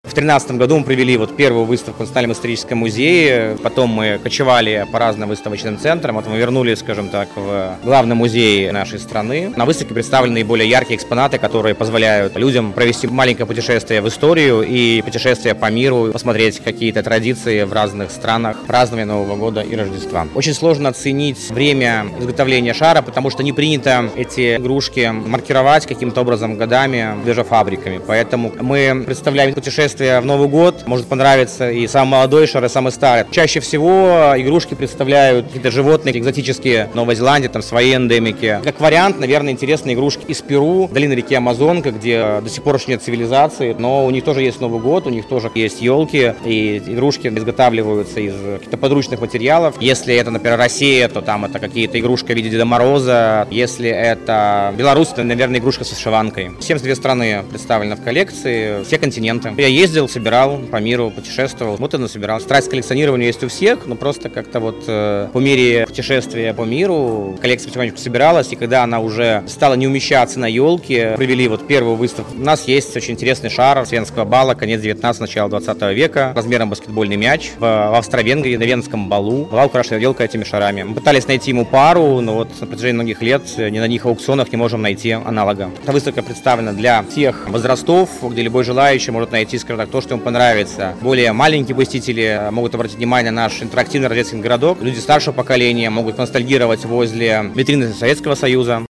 В 2013 году мы провели первую выставку в Национальном историческом музее, потом мы кочевали по разным выставочным центрам, мы вернулись, скажем так, в главный музей нашей страны. На выставке представлены наиболее яркие экспонаты, которые позволяют людям провести маленькое путешествие в историю и путешествие по миру, посмотреть какие-то традиции в разных странах, празднования Нового года и Рождества. Очень сложно оценить время изготовления шара, потому что не принято эти игрушки маркировать каким-то образом годами, даже фабриками. Поэтому мы представляем путешествие в Новый год. Может понравиться и самый молодой шар, и самый старый. Чаще всего игрушки представляют какие-то животные экзотические, Новой Зеландии, там свои эндемики. Как вариант, наверное, интересные игрушки из Перу, долины реки Амазонка, где до сих пор еще нет цивилизации, но у них тоже есть Новый год, у них тоже есть елки, и игрушки изготавливаются из каких-то подручных материалов. Если это, например, Россия, то там это какие-то игрушки в виде Деда Мороза. Если это Беларусь, то, наверное, игрушка с вышиванкой. 72 страны представлены в коллекции, все континенты. Я ездил, собирал по миру, путешествовал, вот и насобирал. Страсть к коллекционированию есть у всех, но просто как-то по мере путешествия по миру коллекция потихонечку собиралась, и когда она уже стала не умещаться на елке, провели первую выставку. У нас есть очень интересный шар Венского бала, конец 19-го, начало 20 века, размером баскетбольный мяч. В Австро-Венгрии на Венском балу была украшена елка этими шарами. Мы пытались найти ему пару, но на протяжении многих лет ни на одних аукционах не можем найти аналога. Эта выставка представлена для всех возрастов, где любой желающий может найти, скажем так, то, что ему понравится. Более маленькие посетители могут обратить внимание на наш интерактивный рождественский городок. Люди старшего поколения могут ностальгировать возле витрины Советского Союза.